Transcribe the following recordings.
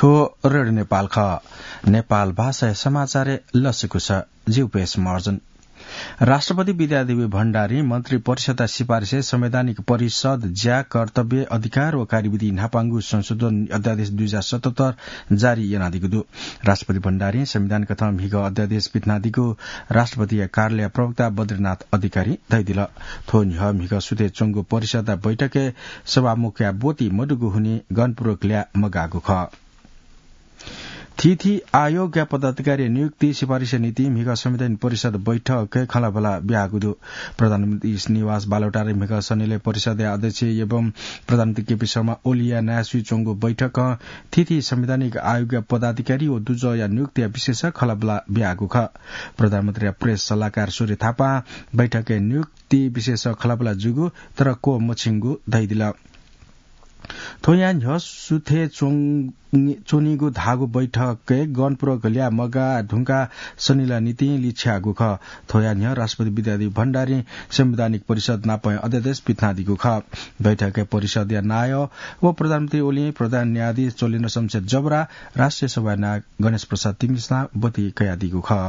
थो रेडियो नेपाल ख नेपाल भाषा समाचार लसेको छ जीवपेश मार्जन राष्ट्रपति विद्यादेवी भण्डारी मन्त्री परिषद सिफारिश संवैधानिक परिषद ज्या कर्तव्य अधिकार व कार्यविधि नापाङ्गु संशोधन अध्यादेश 2077 जारी यनादिगु राष्ट्रपति भण्डारी संविधान कथा हिग अध्यादेश पितनादिगु राष्ट्रपति कार्यालय प्रवक्ता बद्रीनाथ अधिकारी दैदिल थोन हिग सुते चंगु परिषद बैठके सभामुख बोती मडुगु हुने गणपूर्वक ल्या मगागु ख थिथि आयोग पदाधिकारी नियुक्ति सिफारिश नीति मिगा संविधान परिषद बैठक खलाबला ब्यागुदु प्रधानमन्त्री निवास बालोटारे मिगा सनिले परिषद अध्यक्ष एवं प्रधानमन्त्री केपी शर्मा ओलिया नासु चोंगो बैठक थिथि संवैधानिक आयोग पदाधिकारी ओ दुज या नियुक्ति विशेष खलाबला ब्यागु ख प्रधानमन्त्री प्रेस सल्लाहकार सूर्य थापा बैठक नियुक्ति विशेष खलाबला जुगु तर को मछिंगु दैदिला थोयान सुथे चोनीगु धागु बैठक गणपूर्वक ल्या मगा ढुंगा सनिला नीति लिछ्यागु ख थोयान राष्ट्रपति विद्यादेवी भण्डारी संवैधानिक परिषद नापय अध्यादेश पितनादिगु ख बैठक परिषद या नाय व प्रधानमन्त्री ओली प्रधान न्यायाधीश चोलिन शमशेर जबरा राष्ट्रिय सभा नायक गणेश प्रसाद तिमिसा बती कयादिगु ख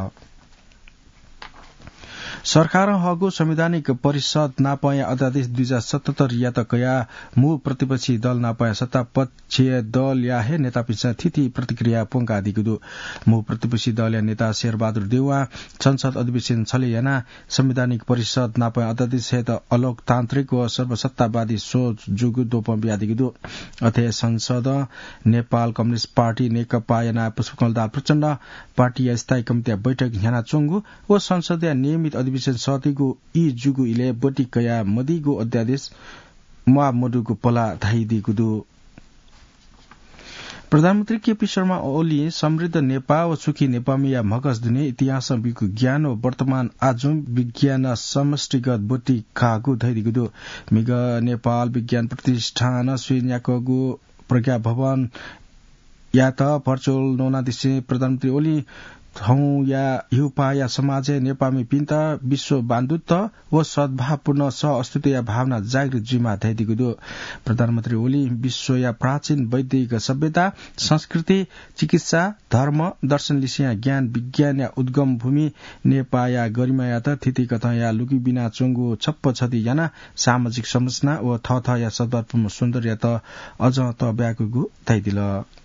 सरकार हगु संवैधानिक परिषद नापय अध्यादेश 2077 या त कया मु प्रतिपक्षी दल नापय सत्तापक्षीय दल या हे नेता पिछा थिति प्रतिक्रिया पोंका दिगुदु मु प्रतिपक्षी दल या नेता शेरबहादुर देउवा संसद अधिवेशन छले याना संवैधानिक परिषद नापय अध्यादेश हे त अलोकतान्त्रिक व सर्वसत्तावादी सोच जुगु दोपम ब्यादिगुदु अथे संसद नेपाल कम्युनिस्ट पार्टी नेकपा याना पुष्पकमल दाहाल प्रचण्ड पार्टी स्थायी कमिटी बैठक ह्याना चोंगु व संसदीय नियमित अधिवेशन सतिगु ई जुगु इले बटी कया मदिगु अध्यादेश मा मडुगु पला धाइदिगुदु प्रधानमन्त्री केपी शर्मा ओली समृद्ध नेपाल व सुखी नेपामी या मगज दिने इतिहास विज्ञान व वर्तमान आजुम विज्ञान समष्टिगत बोटी कागु धैदिगुदु मिग नेपाल विज्ञान प्रतिष्ठान स्विन्याकगु प्रज्ञा भवन या त भर्चुअल नोनादिसे प्रधानमन्त्री ओली हौ या युपा या समाज नेपामी पिन्ता विश्व बन्धुत्व व सद्भावपूर्ण सह-अस्तित्व या भावना जागृत जिम्मा धैदिगुदु प्रधानमन्त्री ओली विश्व या प्राचीन वैदिक सभ्यता संस्कृति चिकित्सा धर्म दर्शन लिसिया ज्ञान विज्ञान या उद्गम भूमि नेपा या गरिमा या त थिति कथा या लुकी बिना चंगु छप्प छति याना सामाजिक संरचना व थथ या सद्भावपूर्ण सुन्दर या त अझ त ब्याकुगु धैदिल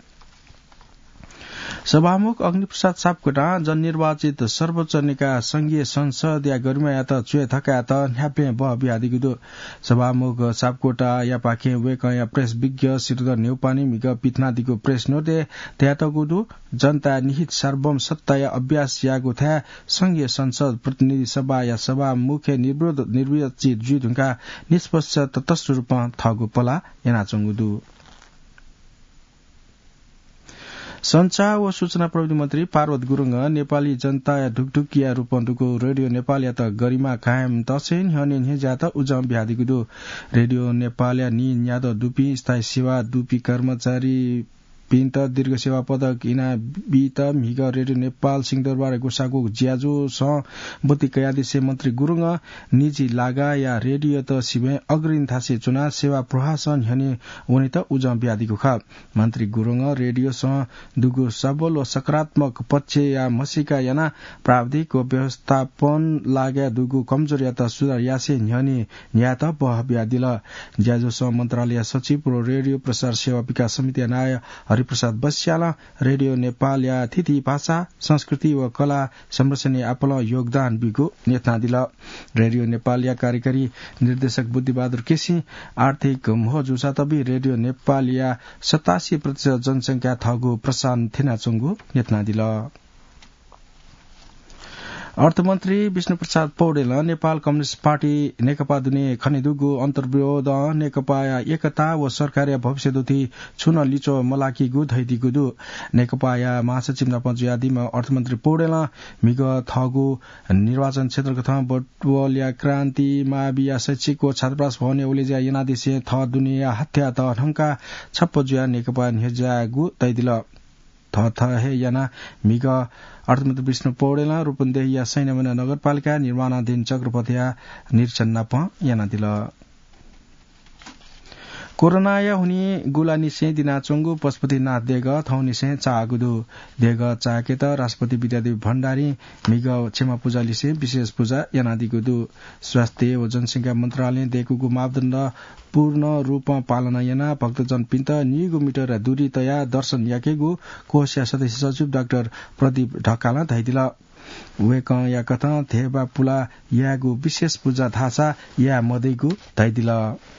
सभामुख अग्निप्रसाद सापकोटा जननिर्वाचित सर्वोच्च निकाय संघीय संसद या गरिमा या त चुए थका या त न्याप्ले ब बियादिगुदु सभामुख सापकोटा या पाखे वेक या प्रेस विज्ञ श्रीधर नेउपानी मिग पिथनादिको प्रेस नोटे त्यातगुदु जनता निहित सार्वभौम सत्ता या अभ्यास यागु था संघीय संसद प्रतिनिधि सभा या सभा मुख्य निर्वाचित जुढुका निष्पक्ष तटस्थ रूपमा थगु पला यानाचंगुदु संचार व सूचना प्रविधि मन्त्री पार्वत गुरुङ नेपाली जनता या ढुकढुकिया रूपन्दुको रेडियो नेपाल या त गरिमा कायम तसेन हने हेजा त उजम ब्यादिगुदु रेडियो नेपाल या नि याद दुपी स्थायी सेवा दुपी कर्मचारी पिन्त दीर्घ सेवा पदक इना बीत मिग रेडियो नेपाल सिंहदरबार गोसाको ज्याजो स बती कयादिसे मन्त्री गुरुङ निजी लागा या रेडियो त सिबे अग्रिम थासे चुना सेवा प्रशासन हने उनी त उजम ब्यादिको ख मन्त्री गुरुङ रेडियो स दुगु सबल व सकारात्मक पक्ष या मसिका याना प्राविधिक व व्यवस्थापन लागा दुगु कमजोर या त सुधार यासे हने न्या त बह ब्यादिल ज्याजो स मन्त्रालय सचिव र रेडियो प्रसार सेवा विकास समिति नाय हरिप्रसाद बस्याला रेडियो नेपाल या थिति भाषा संस्कृति व कला संरक्षण आपल योगदान बिगो नेता दिल रेडियो नेपाल या कार्यकारी निर्देशक बुद्धिबहादुर केसी आर्थिक मोहजुसा तबी रेडियो नेपाल या 87% जनसंख्या थगु प्रसारण थिनाचंगु नेता दिल अर्थमन्त्री विष्णुप्रसाद पौडेल नेपाल कम्युनिस्ट पार्टी नेकपा दुने खनिदुगु अन्तर्विरोध नेकपा एकता व सरकार भविष्य दुथि छुन लिचो मलाकीगु धैदिगुदु नेकपा या महासचिव नपञ्च आदिमा अर्थमन्त्री पौडेल मिग थगु निर्वाचन क्षेत्रको थ बटवल या क्रान्ति माविया शैक्षिक व छात्रवास भवन ओलेजा यनादेशे थ दुनिया हत्या त ढंका छप्प जुया नेकपा निजागु तैदिल थ हे याना मिग अर्थमन्त्री विष्णु पौडेल रूपन्देही या सैन्यमना नगरपालिका निर्माणाधीन चक्रपथिया निरीक्षण नाप याना दिल कोरोनाया हुने गुलानिसे दिनाचोंगु पशुपतिनाथ देग थौनिसे चागुदु देग चाके त राष्ट्रपति विद्यादेवी भण्डारी मिग क्षमा पूजा लिसे विशेष पूजा यानादिगुदु स्वास्थ्य व जनसंख्या मन्त्रालय देकुगु मापदण्ड पूर्ण रूप पालना याना भक्तजन पिन्त निगु मिटर दूरी तया दर्शन याकेगु कोषया सदस्य सचिव डाक्टर प्रदीप ढकाला धाइदिल वेक या कथा थेबा पुला यागु विशेष पूजा धासा या मदैगु धाइदिल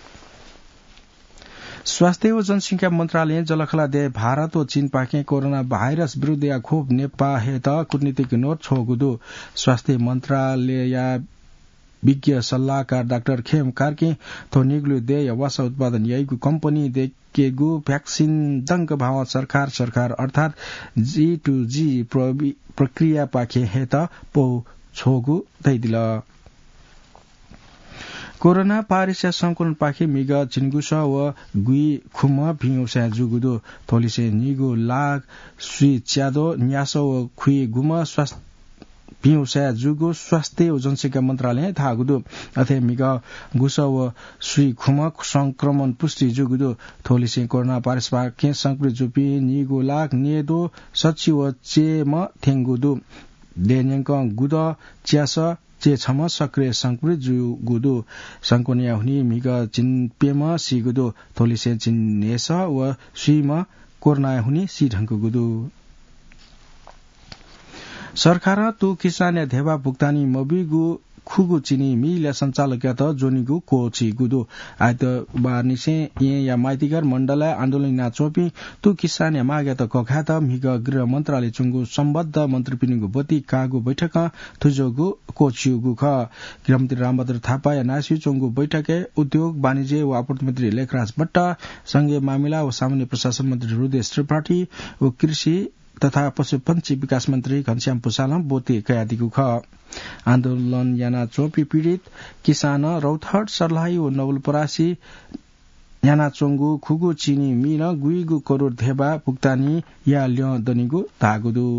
स्वास्थ्य व जनसंख्या मन्त्रालय जलखला दे भारत व चीन पाके कोरोना भाइरस विरुद्ध या खोप नेपा हेत कूटनीतिक नोट छोगुदु स्वास्थ्य मन्त्रालय या विज्ञ सल्लाहकार डाक्टर खेम कार्के तो निग्लु दे या वासा उत्पादन याइगु कम्पनी देकेगु भ्याक्सिन दंग भाव सरकार अर्थात G2G प्रक्रिया पाके हेत पौ छोगु दैदिल कोरोना पारिस्या संकुलन पाखे मिग चिन्गुस व गुई खुम भिउसा जुगुदो थोलिसे निगु लाग सुई च्यादो न्यासो व खुई गुम स्वास्थ्य भिउसा जुगु स्वास्थ्य व जनसंख्या मन्त्रालय थागुदो अथे मिग गुस व सुई खुम संक्रमण पुष्टि जुगुदो थोलिसे कोरोना पारिस पाखे संक्रमित जुपी निगु लाग नेदो सच्ची व चेम थेंगुदो देन्यंक गुद च्यास चे छम सक्रिय संक्रमित जुगुदो संकोनिया हुनी मिग चिनपेम सिगुदो थोलिसे चिन्नेस व सुइम कोरोना हुनी सी ढंगुदो सरकार तु किसान धेवा भुक्तानी मबिगु खुगु चिनी मिल्या संचालक त जोनिगु कोची गुदो आइत बारनिसे ये या माइतिगर मण्डल आन्दोलन ना चोपी तु किसान या मागे त कखा त मिग गृह मन्त्रालय चुंगु सम्बद्ध मन्त्रीपिनिगु बती कागु बैठक थुजोगु कोचिगु ख गृहमन्त्री रामभद्र थापा या नासी चुंगु बैठके उद्योग वाणिज्य व आपूर्ति मन्त्री लेखराज भट्ट संघीय मामिला व सामान्य प्रशासन मन्त्री हृदय त्रिपाठी व कृषि तथा पशुपन्छी विकास मन्त्री घनश्याम पुसालम बोते कयादिगु ख आन्दोलन याना चोपी पीड़ित किसान रौथहट सर्लाही व नवलपरासी याना चोंगु खुगु चिनी मिन गुइगु करोड़ धेबा भुक्तानी या ल्य दनिगु धागुदु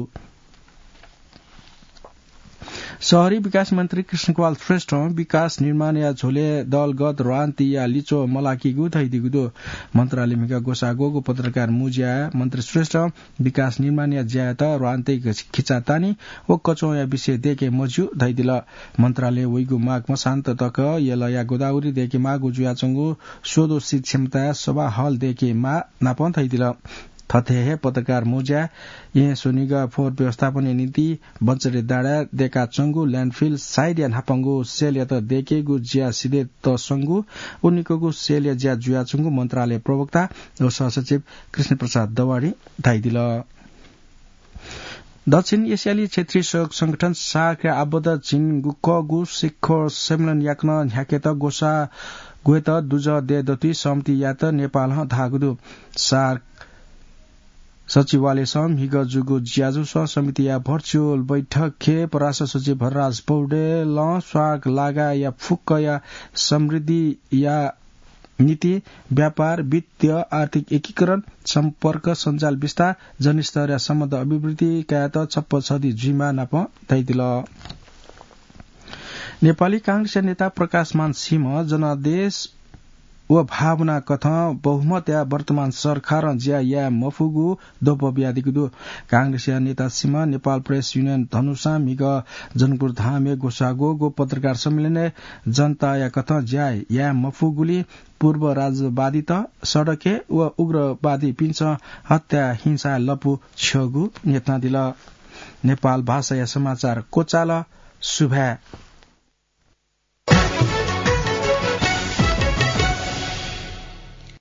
शहरी विकास मन्त्री कृष्णकुमार श्रेष्ठ विकास निर्माण या झोले दलगत रान्ति या लिचो मलाकीगु धैदिगुदो मन्त्रालय मिगा गोसागोगु पत्रकार मुजिया मन्त्री श्रेष्ठ विकास निर्माण या ज्यात रान्ति खिचातानी ओ कचो या विषय देके मज्यु धैदिल मन्त्रालय वइगु माग मशान्त तक यल या गोदावरी देके मागु जुयाचंगु सोदो सिट क्षमता सभा हल देके मा नापन धैदिल थथे पत्रकार मुजा ये सोनिगा फोर व्यवस्थापन नीति बचरे दाडा देका चंगु ल्यान्डफिल साइड या नापंगु सेल या त देकेगु ज्या सिधे त संगु उनिकोगु सेल या ज्या जुया चंगु मन्त्रालय प्रवक्ता र सहसचिव कृष्ण प्रसाद दवाडी धाइदिल दक्षिण एसियाली क्षेत्रीय सहयोग संगठन सार्क आबद्ध जिनगुकगु शिखर सम्मेलन याक्न ह्याकेत गोसा गोएत दुज देदति समिति यात नेपाल धागुदु सार्क सचिवालय सम हिग जुगु ज्याजु समिति या भर्चुअल बैठक खे पराष्ट्र सचिव भरराज पौडेल स्वाग लागा या फुक्क या समृद्धि या नीति व्यापार वित्तीय आर्थिक एकीकरण सम्पर्क सञ्जाल विस्तार जनस्तर सम्बन्ध अभिवृद्धि कायत छप्प छदी जिमा नाप दैदिल नेपाली कांग्रेस नेता प्रकाशमान सिंह जनादेश व भावना कथा बहुमत या वर्तमान सरकार ज्या या मफुगु दोपब्यादिगु कांग्रेस नेता सीमा नेपाल प्रेस युनियन धनुषा मिग जनकपुर धामे गोसागो गो पत्रकार सम्मेलन जनता या कथा ज्या या मफुगुली पूर्व राजवादी त सडके व उग्रवादी पिन्छ हत्या हिंसा लपु छगु नेता दिल नेपाल भाषा या समाचार कोचाल सुभा